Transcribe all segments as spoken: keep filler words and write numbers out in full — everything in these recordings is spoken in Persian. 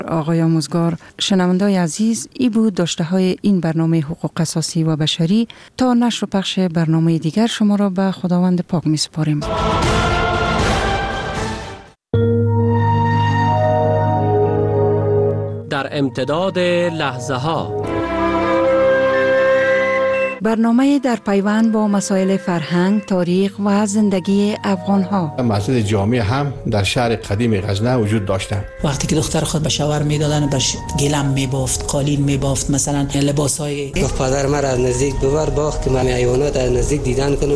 آقای آموزگار، شنوندای عزیز، ای بود داشته های این برنامه حقوق اساسی و بشری. تا نشر و پخش برنامه دیگر شما را به خداوند پاک می سپاریم. در امتداد لحظه ها، برنامه در پیوند با مسائل فرهنگ، تاریخ و زندگی افغان ها. مسجد جامع هم در شهر قدیم غزنه وجود داشتند. وقتی که دختر خود به شوهر میدادن بهش گلم میبافت، قالین میبافت، مثلا لباسای. گفت پدر من از نزدیک ببر باغ که من حیوانات از نزدیک دیدن کنم.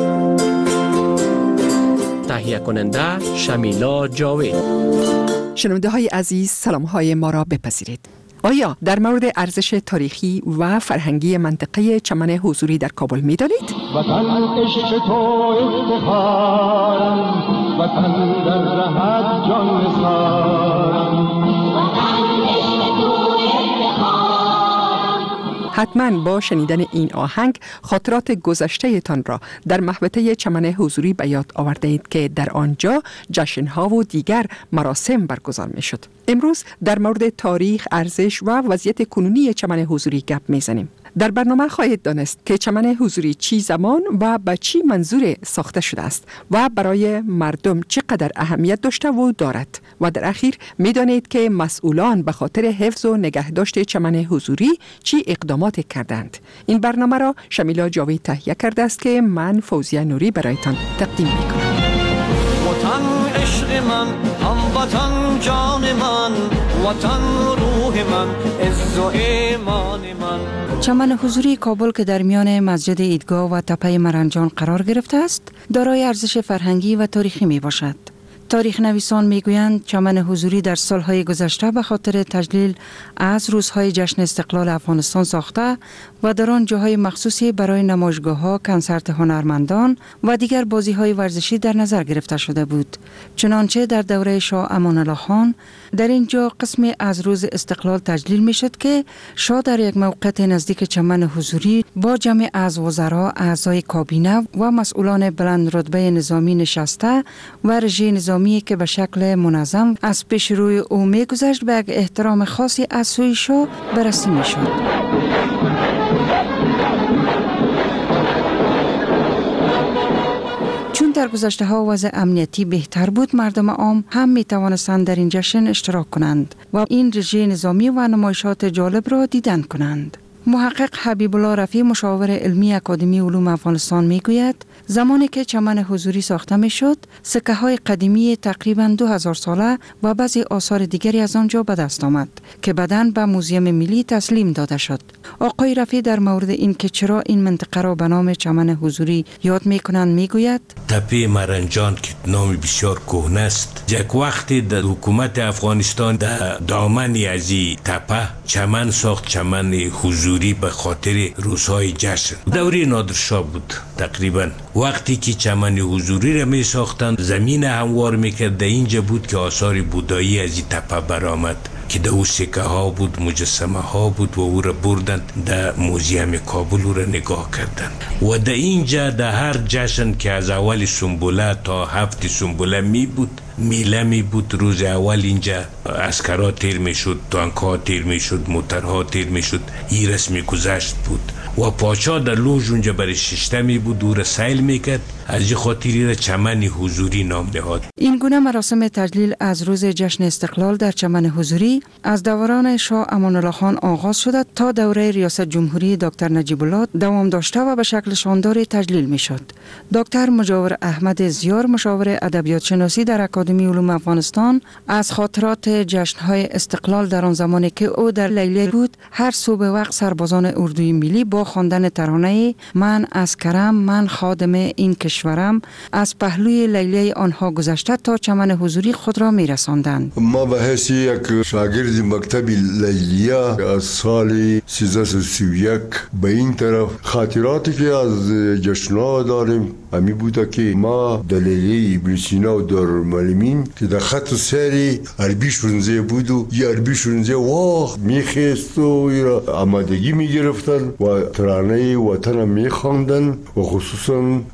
تهیه کننده شمیلا جاوید. شنونده های عزیز، سلام های ما را بپذیرید. آیا در مورد ارزش تاریخی و فرهنگی منطقه چمن حضوری در کابل می دانید؟ وطن عشق تو افتخارم، وطن در رهت جان نثارم، وطن عشق تو افتخارم. حتما با شنیدن این آهنگ خاطرات گذشته تان را در محوطه چمن حضوری به یاد آورده اید که در آنجا جشنها و دیگر مراسم برگزار می شد. امروز در مورد تاریخ، ارزش و وضعیت کنونی چمن حضوری گپ میزنیم. در برنامه خواهید دانست که چمن حضوری چی زمان و به چی منظور ساخته شده است و برای مردم چقدر اهمیت داشته و دارد. و در اخیر میدانید که مسئولان به خاطر حفظ و نگهداشت چمن حضوری چی اقدامات کردند. این برنامه را شمیلا جاوید تهیه کرده است که من فوزیه نوری برایتان تقدیم میکنم. وطن عشق من، هموطن جان من، وطن روح من، عز و ایمان من. چمن حضوری کابل که در میان مسجد عیدگاه و تپه مرنجان قرار گرفته است، دارای ارزش فرهنگی و تاریخی می باشد. تاریخ نویسان می گویند چمن حضوری در سالهای گذشته به خاطر تجلیل از روزهای جشن استقلال افغانستان ساخته و در آن جاهای مخصوصی برای نمایشگاه‌ها، کنسرت هنرمندان و دیگر بازی‌های ورزشی در نظر گرفته شده بود. چنانچه در دوره شاه امان الله خان در اینجا قسمی از روز استقلال تجلیل می‌شد که شاه در یک موقعیت نزدیک چمن حضوری با جمع از وزرا، اعضای کابینه و مسئولان بلند رتبه نظامی نشسته و رژه نظامی که به شکل منظم از پیش روی او می‌گذشت به یک احترام خاصی از سوی شاه بررسی می‌شد. چون در گذشته ها وضع امنیتی بهتر بود، مردم عام هم می توانستند در این جشن اشتراک کنند و این رژه نظامی و نمایشات جالب را دیدن کنند. محقق حبیب الله رفیع، مشاور علمی اکادمی علوم افغانستان، می گوید زمانی که چمن حضوری ساخته می شد، سکه های قدیمی تقریباً دو هزار ساله و بعضی آثار دیگری از آنجا به دست آمد که بعداً به موزیم ملی تسلیم داده شد. آقای رفیع در مورد این که چرا این منطقه را به نام چمن حضوری یاد می کنند می گوید تپه مرنجان که نام بسیار کهنه است، یک وقتی در حکومت افغانستان در دامنی از این تپه چمن ساخت، چمن حضوری، به خاطر روزهای جشن. دوری نادرشاه بود تقریبا. وقتی که چمن حضوری را می ساختند، زمین هموار می کرد. اینجا بود که آثار بودایی از این تپه برآمد که در او سکه ها بود، مجسمه ها بود و او را بردند در موزیم کابل، او را نگاه کردند. و در اینجا در هر جشن که از اول سنبوله تا هفت سنبوله می بود، میله می بود، روز اول اینجا عسکرها تیر می شد، تانکها تیر می شد، موترها تیر می شد. این رسمی گذشت بود و پاچا در لوژ اونجا برای ششتمی بود، او را سیل می کرد. از این خاطری را چمن حضوری نام نهاد. این گونه مراسم تجلیل از روز جشن استقلال در چمن حضوری از دوران شاه امان الله خان آغاز شده تا دوره ریاست جمهوری دکتر نجیب الله دوام داشته و به شکل شاندار تجلیل می شد. دکتر مجاور احمد زیار، مشاور ادبیات شناسی در اکادمی علوم افغانستان، از خاطرات جشن‌های استقلال در آن زمانی که او در لیلی بود، هر صبح وقت سربازان اردوی ملی با خواندن ترانه من عسکرم، من خادم این کشورم از پهلوی لیلی آنها گذشته تا چمن حضوری خود را می رساندند. ما به حیث یک شاگرد مکتب لیلیه از سال سیزده و سی و یک به این طرف خاطراتی که از جشن‌ها داریم همی بوده که ما در لیلیه ابن سینا و دارالمعلمین که در خط سری عربی شرنزه بود و یه عربی شرنزه واق میخیست و آمادگی میگرفتن و ترانه وطن میخواندن و خصوصا امو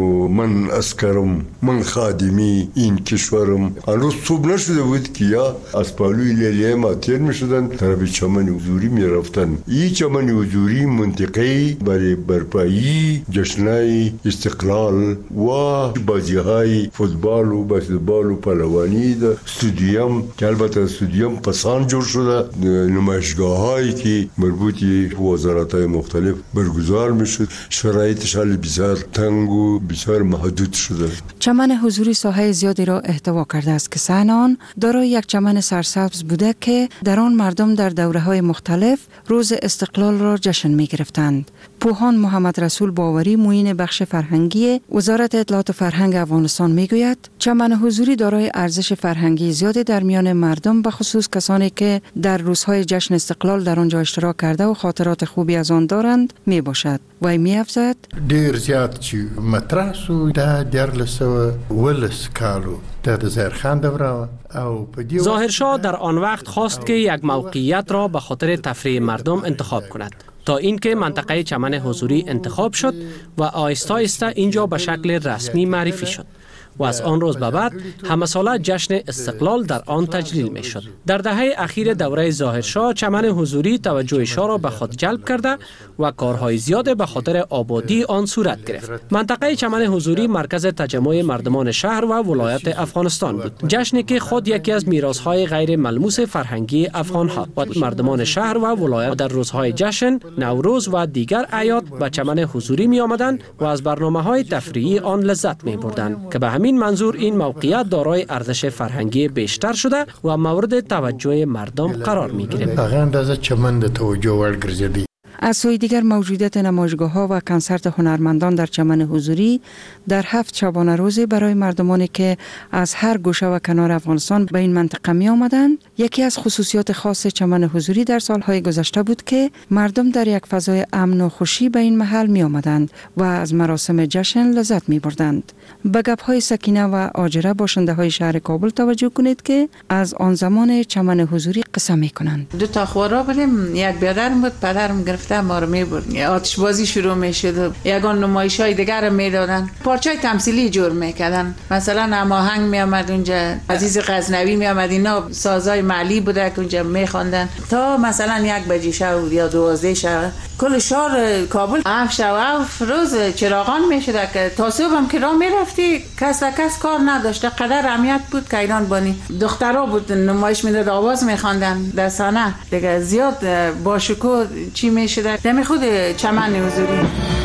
و من اسکرم، من خادمی این کشورم. هنوز صبح نشده بود که یا از پالوی لیلیه ما تیر می شدن طرف چمن حضوری می رفتن. این چمن حضوری منطقه برای برپایی جشنای استقلال و بازی های فوتبال و بسکتبال و پهلوانی ده. استودیوم که البته استودیوم پسان جور شده، نمایشگاه هایی که مربوطی وزارت های مختلف برگزار می شد. شرایطش حال بسیار تنگ و بسیار محدود شده. چمن حضوری ساحه زیادی را احتوا کرده است که صحن آن دارای یک چمن سرسبز بوده که در آن مردم در دوره‌های مختلف روز استقلال را جشن می گرفتند. پوهان محمد رسول باوری معین بخش فرهنگی وزارت اطلاعات و فرهنگ افغانستان می گوید چمن حضوری دارای ارزش فرهنگی زیادی در میان مردم به خصوص کسانی که در روزهای جشن استقلال در آنجا اشتراک کرده و خاطرات خوبی از آن دارند می باشد. وی می افزاید ډیر زیات چې مطرح سو دا دیارلس سوه ولس کالو د زهرخان دوره او ظاهرشاه در آن وقت خواست که یک موقعیت را به خاطر تفریح مردم انتخاب کند تا اینکه منطقه چمن حضوری انتخاب شد و آهسته آهسته اینجا به شکل رسمی معرفی شد و از آن روز به بعد همه ساله جشن استقلال در آن تجلیل می شد. در دهه اخیر دوره ظاهرشاه چمن حضوری توجه شاه را به خود جلب کرده و کارهای زیاد به خاطر آبادی آن صورت گرفت. منطقه چمن حضوری مرکز تجمع مردمان شهر و ولایت افغانستان بود. جشنی که خود یکی از میراث‌های غیر ملموس فرهنگی افغان‌ها و مردمان شهر و ولایت در روزهای جشن، نوروز و دیگر اعیاد به چمن حضوری می آمدند و از برنامه‌های تفریحی آن لذت می بردند که به همین منظور این موقعیت دارای ارزش فرهنگی بیشتر شده و مورد توجه مردم قرار می گیرد. هغه اندازه چمن د توجه وړ ګرځېدی. از سوی دیگر موجودیت نمایشگاه‌ها و کنسرت هنرمندان در چمن حضوری در هفت شبانه روزی برای مردمانی که از هر گوشه و کنار افغانستان به این منطقه می آمدند یکی از خصوصیات خاص چمن حضوری در سالهای گذشته بود که مردم در یک فضای امن و خوشی به این محل می آمدند و از مراسم جشن لذت می بردند. به گپ‌های سکینه و آجره باشنده های شهر کابل توجه کنید که از آن زمان چمن حضوری قصه می کنند. دو تا خورا بودیم، یک بیادرم بود، پدرم گرفته ما رو می برد. آتش بازی شروع می شد، یگان نمایش های دیگر رو می دادن، پارچه تمثیلی جور می کردن. مثلا هماهنگ می آمد اونجا، عزیز غزنوی می آمد، اینا سازای محلی بوده که اونجا می خواندن تا مثلا یک بجه شب یا دوازده شب کل شهر کابل هفت شب هفت روز چراغان می شده که تا صبح هم که راه می رفتی کس تا کس کار نداشته. قدر اهمیت بود که ایران بانی دخترها بود نمایش می داد، آواز می خواندن در صحنه دیگه زیاد با شکوه چی می شده دمی خود چمن حضوری.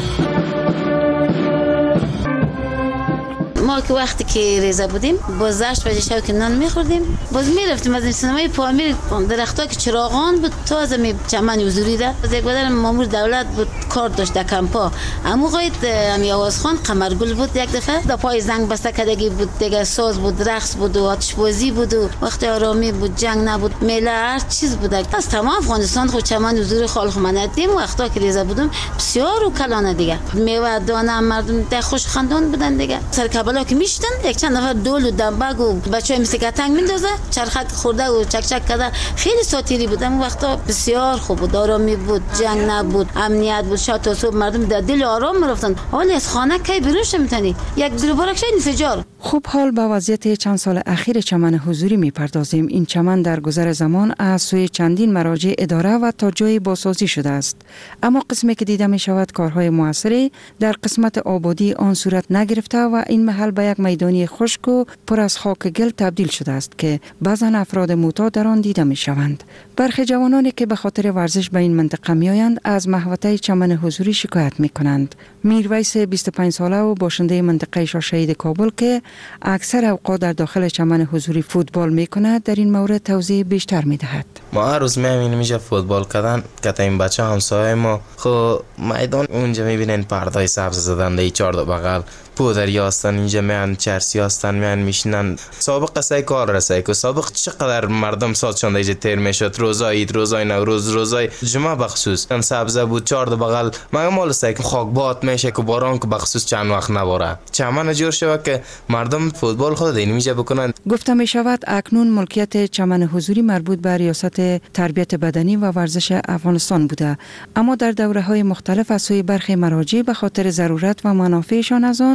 ما که وقتی که ریزه بودیم باز هشت بجه شب که نان میخوردیم باز میرفتیم از این سینمای پامیر درختها که چراغان بود تا از می چمن حضوری ده. از یک بدر مامور دولت بود کار داشت در کمپا امو قاید امی آوازخان قمرگل بود. یک دفعه در پای زنگ بسته کدگی بود دیگه، ساز بود، رقص بود و آتش بازی بود و وقت آرامی بود، جنگ نبود، میله هر چیز بود. از تمام افغانستان خود چمن حضوری خالق منادیم وقتا که ریزه بودم بسیار و کلانه دیگه میوه دانه مردم ده خوش خندان بودن دیگه. سر کابل که میشتن یک چند نفر دول و دنبگ و بچهای مثل کتنگ میندازه چرخک خورده و چک چک کرده خیلی ساتیری بود. اون وقتا بسیار خوب بود، آرامی بود، جنگ نبود، امنیت بود. شب تا صبح مردم در دل آرام میرفتن. حالا از خانه کی بیرون نمیتونی یک دروبارک شاید انفجار. خوب حال به وضعیت چند سال اخیر چمن حضوری میپردازیم. این چمن در گذر زمان از سوی چندین مراجع اداره و تا جای بازسازی شده است، اما قسمی که دیده می شود کارهای موثری در قسمت آبادی آن صورت نگرفته و این محل به یک میدانی خشک و پر از خاک گل تبدیل شده است که بعضا افراد معتاد در آن دیده می شوند. برخی جوانانی که به خاطر ورزش به این منطقه می آیند از محوطه چمن حضوری شکایت می کنند. میرویس بیست و پنج ساله و باشنده منطقه شاه شهید کابل که اکثر اوقات در داخل چمن حضوری فوتبال می کند در این مورد توضیح بیشتر می دهد. ما هر روز میامینیم اینجا فوتبال کردن که این بچه همسایه ما خب میدان اونجا میبینین پردای سبز زدن دی چهار دو بغل پودری هستن، اینجا میان چرسی هستن، میان میشنن. سابق قصه کار رسه که سابق چقدر مردم سازشان دیگه تیر میشد، روزای عید، روزای نوروز، روزای جمعه بخصوص سبزه بود چهار دو بغل ما مال سه که خاکبات میشه که باران که بخصوص چند وقت نباره چمن جور شوه که مردم فوتبال خود این میجا بکنن. گفته می شود اکنون ملکیت چمن حضوری مربوط به ریاست تربیت بدنی و ورزش افغانستان بوده، اما در دوره‌های مختلف از سوی برخی مراجع به خاطر ضرورت و منافعشان از آن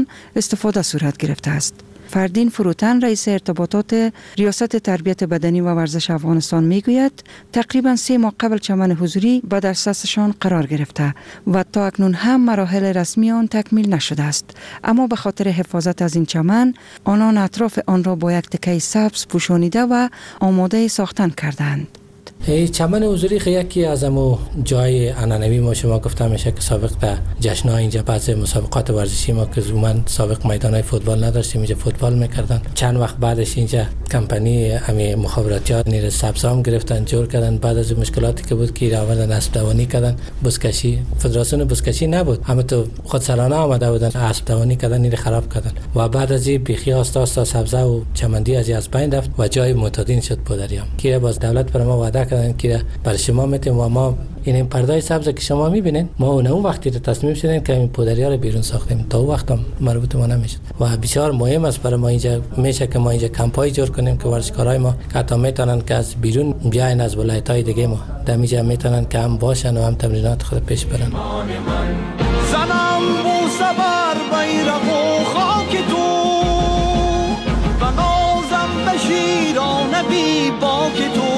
استفاده صورت گرفته است. فردین فروتن رئیس ارتباطات ریاست تربیت بدنی و ورزش افغانستان میگوید تقریبا سه ماه قبل چمن حضوری به دسترسشان قرار گرفته و تا اکنون هم مراحل رسمی آن تکمیل نشده است، اما به خاطر حفاظت از این چمن آنان اطراف آن را با یک تکه سبز پوشانیده و آماده ساختن کردند. چمن حضوری یکی از امو جای عنعنوی ما شما گفتم میشه که سابق در جشن‌ها اینجا بعضی مسابقات ورزشی ما که زومن سابق میدانای فوتبال نداشتیم، اینجا فوتبال میکردن. چند وقت بعدش اینجا کمپانی امی مخابراتیات نیر سبزام گرفتن جور کردن. بعد از مشکلاتی که بود که آوردن اسب دوانی کردن، بزکشی فدراسیون بزکشی نبود، اما تو خود سرانه آمده بودن اسب دوانی کردن، نیر خراب کردن و بعد از این بیخی آستا آستا سبزه و چمندی از از بین رفت و جای معتادین شد پدریام که باز دولت بر ما وعده کردن که برای شما میتیم و ما این پردای سبز که شما میبینین ما اون اون وقتی تصمیم شدیم که این پدریا رو بیرون ساختیم، تا اون وقت هم مربوط ما نمیشد و بسیار مهم است برای ما اینجا میشه که ما اینجا کمپای جور کنیم که ورزشکارای ما حتی میتونن که از بیرون بیاین از ولایت‌های دیگه ما دمیجا میتونن که هم باشن و هم تمرینات خود پیش برن. زنم بوسه بر بیرق و خاک تو و نازم به شیران بی باک تو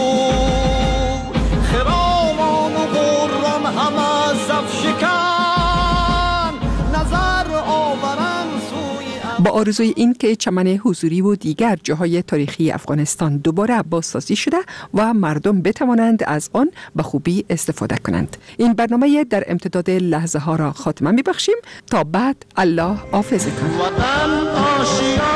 خرامان و برم همه صف شکن نظر آورم سوی با آرزوی این که چمن حضوری و دیگر جاهای تاریخی افغانستان دوباره بازسازی شده و مردم بتوانند از آن به خوبی استفاده کنند. این برنامه در امتداد لحظه ها را خاتمه می بخشیم تا بعد الله حافظتان.